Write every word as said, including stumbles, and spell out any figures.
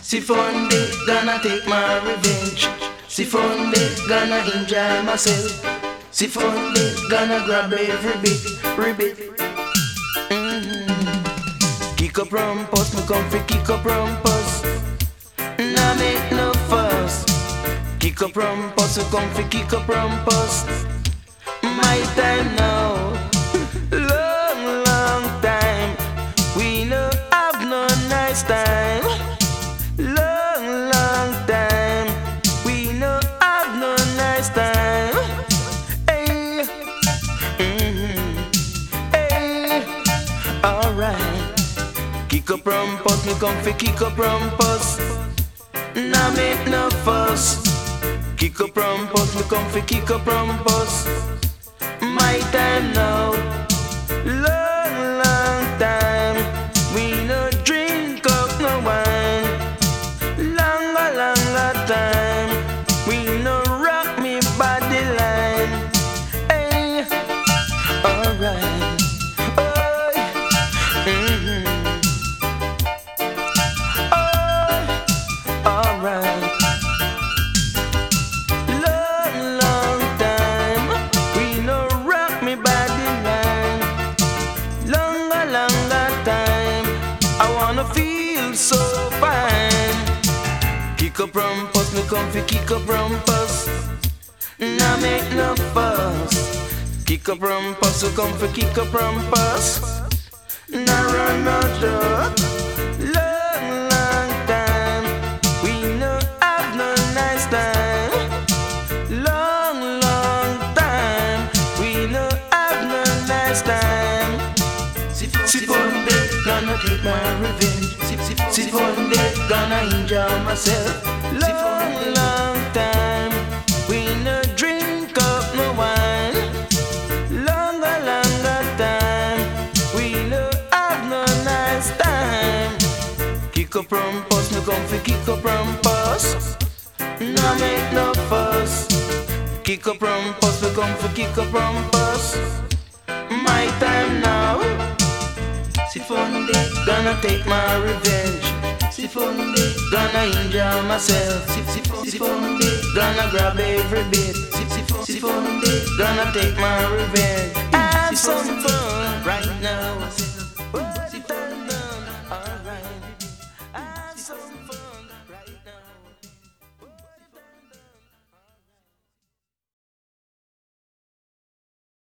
Sifonde, gonna take my revenge. Sifonde, gonna enjoy myself. Sifonde, gonna grab every bit, every bit. Mm-hmm. Kick up rumpus, me come fi kick up rumpus. Nah make no fuss. Kick up rumpus, me come fi kick up rumpus. My time now, long, long time. We no have no nice time. Long, long time. We no have no nice time. Hey, mm-hmm. Hey, alright. Kick up rumpus, me come fi kick up rumpus. Nah make no fuss. Kick up rumpus, me come fi kick up rumpus. My time now, long, long time. We no drink up no wine. Longer, longer time. We no rock me body line. Hey, alright. Oh, mm-hmm. Oh, alright. Feel so fine. Kick up rumpus, me come fi kick up rumpus. Nah make no fuss. Kick up rumpus, me come fi kick up rumpus. Nah run no joke. Long, long time. We no have no nice time. Long, long time. We no have no nice time. Sifonde, gonna take my revenge. Sifonde, gonna enjoy myself. Long, long time. We no drink up no wine. Longer, longer time. We no have no nice time. Kick up rumpus, me come fi kick up rumpus. Nah make no fuss. Kick up rumpus, me come fi kick up rumpus. My time now. Sifonde, gonna take my revenge. Sifonde, gonna enjoy myself. Sifonde, gonna grab every bit. Sifonde, gonna take my revenge. Have some fun.